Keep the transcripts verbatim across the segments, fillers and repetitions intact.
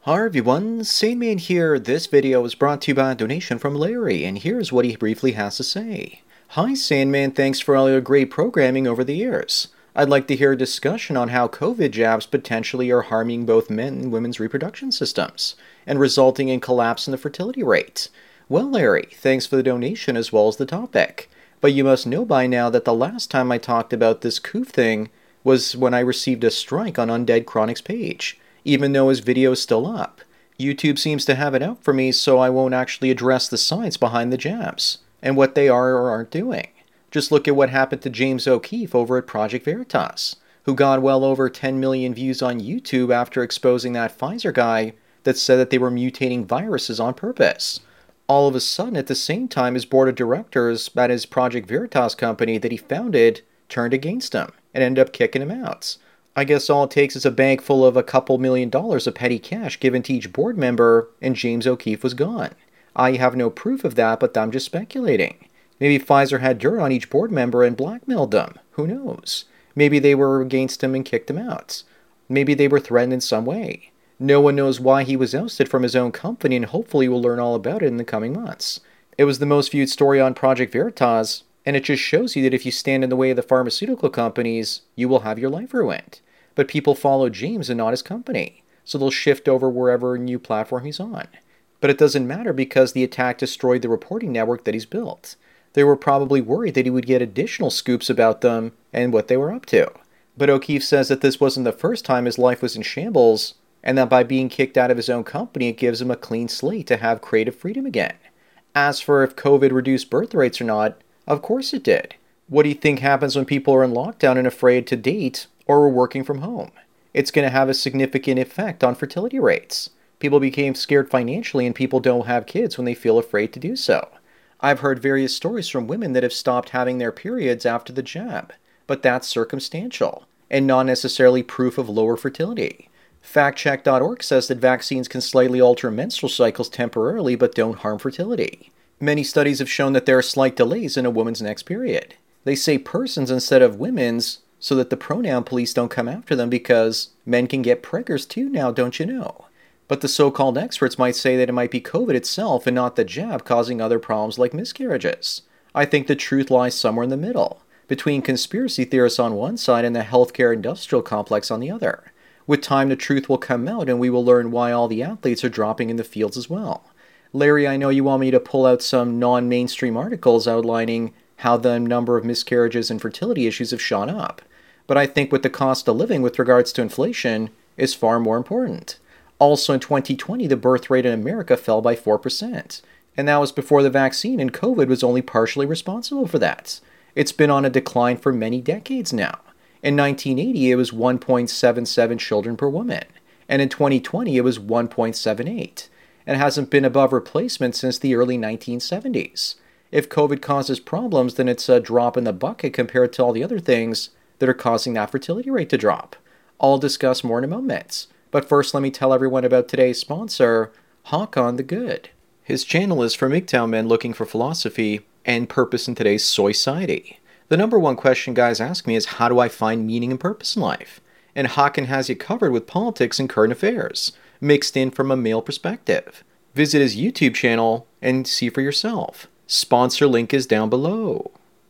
Hi everyone, Sandman here. This video was brought to you by a donation from Larry, and here's what he briefly has to say. Hi Sandman, thanks for all your great programming over the years. I'd like to hear a discussion on how COVID jabs potentially are harming both men and women's reproduction systems, and resulting in collapse in the fertility rate. Well Larry, thanks for the donation as well as the topic. But you must know by now that the last time I talked about this coof thing was when I received a strike on Undead Chronic's page, even though his video is still up. YouTube seems to have it out for me, so I won't actually address the science behind the jabs, and what they are or aren't doing. Just look at what happened to James O'Keefe over at Project Veritas, who got well over ten million views on YouTube after exposing that Pfizer guy that said that they were mutating viruses on purpose. All of a sudden, at the same time, his board of directors at his Project Veritas company that he founded turned against him and ended up kicking him out. I guess all it takes is a bank full of a couple million dollars of petty cash given to each board member, and James O'Keefe was gone. I have no proof of that, but I'm just speculating. Maybe Pfizer had dirt on each board member and blackmailed them. Who knows? Maybe they were against him and kicked him out. Maybe they were threatened in some way. No one knows why he was ousted from his own company, and hopefully we'll learn all about it in the coming months. It was the most viewed story on Project Veritas, and it just shows you that if you stand in the way of the pharmaceutical companies, you will have your life ruined. But people follow James and not his company, so they'll shift over wherever new platform he's on. But it doesn't matter because the attack destroyed the reporting network that he's built. They were probably worried that he would get additional scoops about them and what they were up to. But O'Keefe says that this wasn't the first time his life was in shambles, and that by being kicked out of his own company it gives him a clean slate to have creative freedom again. As for if COVID reduced birth rates or not, of course it did. What do you think happens when people are in lockdown and afraid to date or are working from home? It's going to have a significant effect on fertility rates. People became scared financially, and people don't have kids when they feel afraid to do so. I've heard various stories from women that have stopped having their periods after the jab, but that's circumstantial and not necessarily proof of lower fertility. fact check dot org says that vaccines can slightly alter menstrual cycles temporarily but don't harm fertility. Many studies have shown that there are slight delays in a woman's next period. They say persons instead of women's so that the pronoun police don't come after them, because men can get preggers too now, don't you know? But the so-called experts might say that it might be COVID itself and not the jab causing other problems like miscarriages. I think the truth lies somewhere in the middle, between conspiracy theorists on one side and the healthcare industrial complex on the other. With time, the truth will come out and we will learn why all the athletes are dropping in the fields as well. Larry, I know you want me to pull out some non-mainstream articles outlining how the number of miscarriages and fertility issues have shot up. But I think with the cost of living with regards to inflation is far more important. Also in twenty twenty, the birth rate in America fell by four percent. And that was before the vaccine, and COVID was only partially responsible for that. It's been on a decline for many decades now. In nineteen eighty, it was one point seven seven children per woman. And in twenty twenty, it was one point seven eight. And hasn't been above replacement since the early nineteen seventies. If COVID causes problems, then it's a drop in the bucket compared to all the other things that are causing that fertility rate to drop. I'll discuss more in a moment. But first, let me tell everyone about today's sponsor, Haakon the Good. His channel is for M G T O W men looking for philosophy and purpose in today's soy society. The number one question guys ask me is, how do I find meaning and purpose in life? And Haakon has you covered with politics and current affairs, mixed in from a male perspective. Visit his YouTube channel and see for yourself. Sponsor link is down below.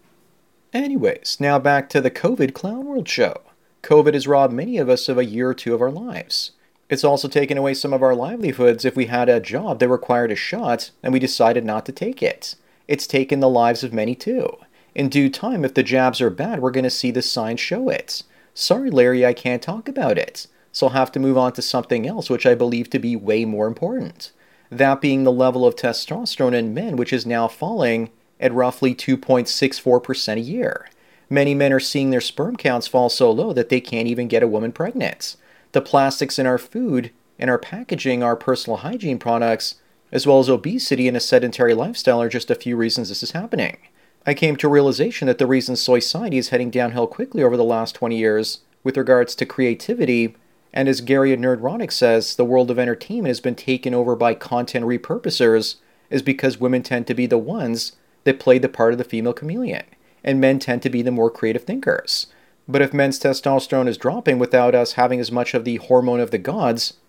Anyways, now back to the COVID Clown World show. COVID has robbed many of us of a year or two of our lives. It's also taken away some of our livelihoods if we had a job that required a shot and we decided not to take it. It's taken the lives of many too. In due time, if the jabs are bad, we're going to see the signs show it. Sorry, Larry, I can't talk about it. So I'll have to move on to something else which I believe to be way more important. That being the level of testosterone in men, which is now falling at roughly two point six four percent a year. Many men are seeing their sperm counts fall so low that they can't even get a woman pregnant. The plastics in our food and our packaging, our personal hygiene products, as well as obesity and a sedentary lifestyle are just a few reasons this is happening. I came to a realization that the reason soy society is heading downhill quickly over the last twenty years with regards to creativity, and as Gary Nerdronic says, the world of entertainment has been taken over by content repurposers, is because women tend to be the ones that play the part of the female chameleon, and men tend to be the more creative thinkers. But if men's testosterone is dropping without us having as much of the hormone of the gods,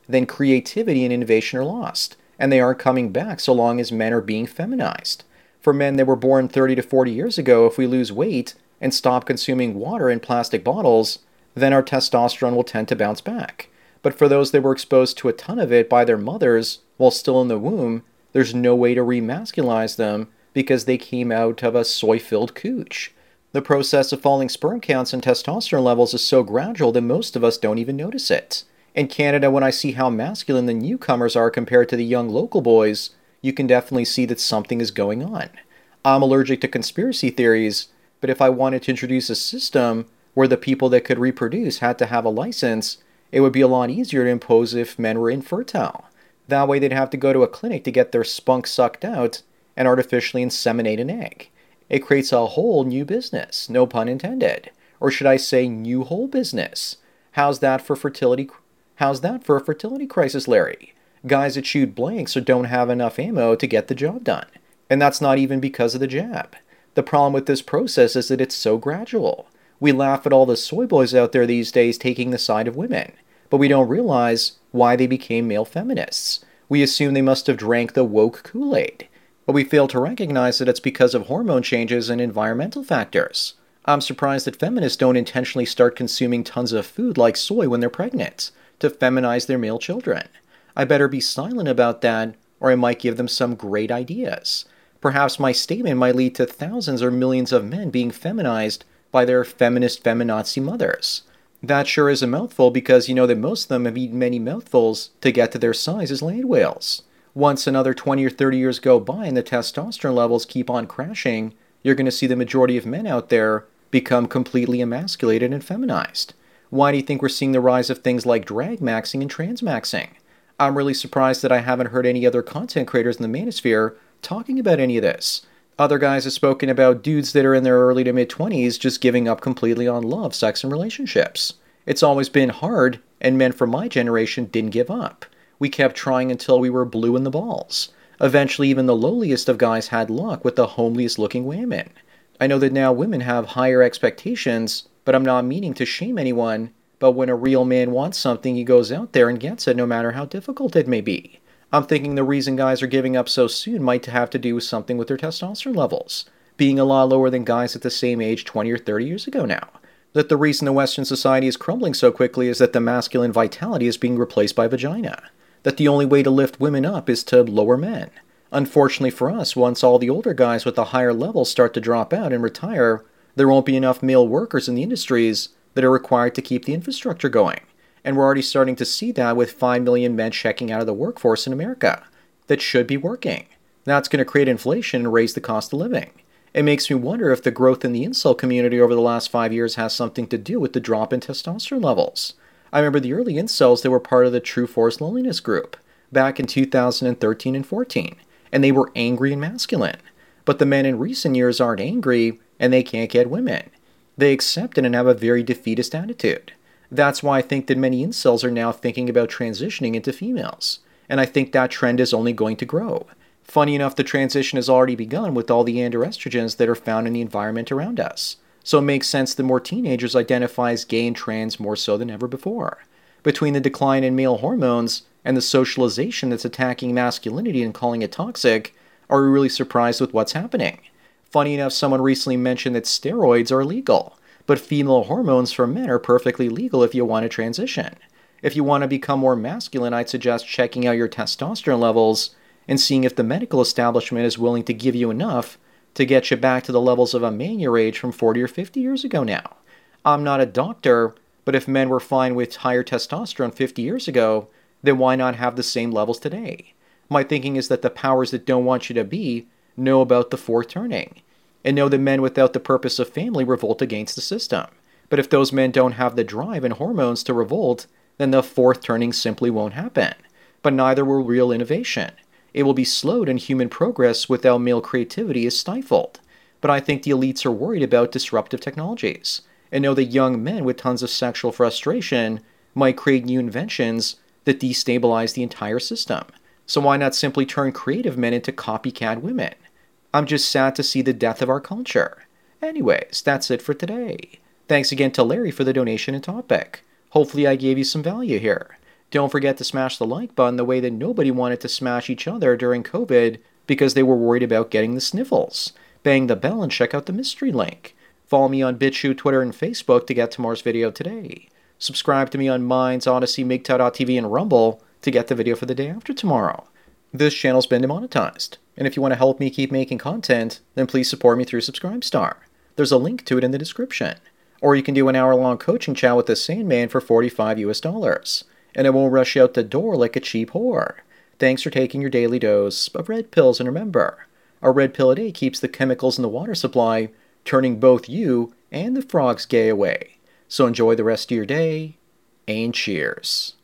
then creativity and innovation are lost, and they aren't coming back so long as men are being feminized. For men that were born thirty to forty years ago, if we lose weight and stop consuming water in plastic bottles, then our testosterone will tend to bounce back. But for those that were exposed to a ton of it by their mothers while still in the womb, there's no way to remasculinize them because they came out of a soy-filled cooch. The process of falling sperm counts and testosterone levels is so gradual that most of us don't even notice it. In Canada, when I see how masculine the newcomers are compared to the young local boys, you can definitely see that something is going on. I'm allergic to conspiracy theories, but if I wanted to introduce a system where the people that could reproduce had to have a license, it would be a lot easier to impose if men were infertile. That way they'd have to go to a clinic to get their spunk sucked out and artificially inseminate an egg. It creates a whole new business, no pun intended. Or should I say new whole business? How's that for fertility? How's that for a fertility crisis, Larry? Guys that shoot blanks or don't have enough ammo to get the job done. And that's not even because of the jab. The problem with this process is that it's so gradual. We laugh at all the soy boys out there these days taking the side of women, but we don't realize why they became male feminists. We assume they must have drank the woke Kool-Aid, but we fail to recognize that it's because of hormone changes and environmental factors. I'm surprised that feminists don't intentionally start consuming tons of food like soy when they're pregnant to feminize their male children. I better be silent about that, or I might give them some great ideas. Perhaps my statement might lead to thousands or millions of men being feminized by their feminist feminazi mothers. That sure is a mouthful because you know that most of them have eaten many mouthfuls to get to their size as land whales. Once another twenty or thirty years go by and the testosterone levels keep on crashing, you're going to see the majority of men out there become completely emasculated and feminized. Why do you think we're seeing the rise of things like drag maxing and trans maxing? I'm really surprised that I haven't heard any other content creators in the manosphere talking about any of this. Other guys have spoken about dudes that are in their early to mid-twenties just giving up completely on love, sex, and relationships. It's always been hard, and men from my generation didn't give up. We kept trying until we were blue in the balls. Eventually, even the lowliest of guys had luck with the homeliest-looking women. I know that now women have higher expectations, but I'm not meaning to shame anyone. But when a real man wants something, he goes out there and gets it no matter how difficult it may be. I'm thinking the reason guys are giving up so soon might have to do with something with their testosterone levels, being a lot lower than guys at the same age twenty or thirty years ago now. That the reason the Western society is crumbling so quickly is that the masculine vitality is being replaced by vagina. That the only way to lift women up is to lower men. Unfortunately for us, once all the older guys with the higher levels start to drop out and retire, there won't be enough male workers in the industries that are required to keep the infrastructure going. And we're already starting to see that with five million men checking out of the workforce in America that should be working. That's going to create inflation and raise the cost of living. It makes me wonder if the growth in the incel community over the last five years has something to do with the drop in testosterone levels. I remember the early incels that were part of the True Force Loneliness group back in two thousand thirteen and fourteen, and they were angry and masculine. But the men in recent years aren't angry, and they can't get women. They accept it and have a very defeatist attitude. That's why I think that many incels are now thinking about transitioning into females, and I think that trend is only going to grow. Funny enough, the transition has already begun with all the androestrogens that are found in the environment around us, so it makes sense that more teenagers identify as gay and trans more so than ever before. Between the decline in male hormones and the socialization that's attacking masculinity and calling it toxic, are we really surprised with what's happening? Funny enough, someone recently mentioned that steroids are illegal, but female hormones for men are perfectly legal if you want to transition. If you want to become more masculine, I'd suggest checking out your testosterone levels and seeing if the medical establishment is willing to give you enough to get you back to the levels of a man your age from forty or fifty years ago now. I'm not a doctor, but if men were fine with higher testosterone fifty years ago, then why not have the same levels today? My thinking is that the powers that don't want you to be know about the fourth turning, and know that men without the purpose of family revolt against the system. But if those men don't have the drive and hormones to revolt, then the fourth turning simply won't happen. But neither will real innovation. It will be slowed, and human progress without male creativity is stifled. But I think the elites are worried about disruptive technologies, and know that young men with tons of sexual frustration might create new inventions that destabilize the entire system. So why not simply turn creative men into copycat women? I'm just sad to see the death of our culture. Anyways, that's it for today. Thanks again to Larry for the donation and topic. Hopefully I gave you some value here. Don't forget to smash the like button the way that nobody wanted to smash each other during COVID because they were worried about getting the sniffles. Bang the bell and check out the mystery link. Follow me on BitChute, Twitter, and Facebook to get tomorrow's video today. Subscribe to me on Minds, Odyssey, MGTOW dot T V, and Rumble to get the video for the day after tomorrow. This channel's been demonetized, and if you want to help me keep making content, then please support me through Subscribestar. There's a link to it in the description. Or you can do an hour-long coaching chat with the Sandman for forty-five US dollars, and it won't rush you out the door like a cheap whore. Thanks for taking your daily dose of red pills, and remember, a red pill a day keeps the chemicals in the water supply, turning both you and the frogs gay away. So enjoy the rest of your day, and cheers.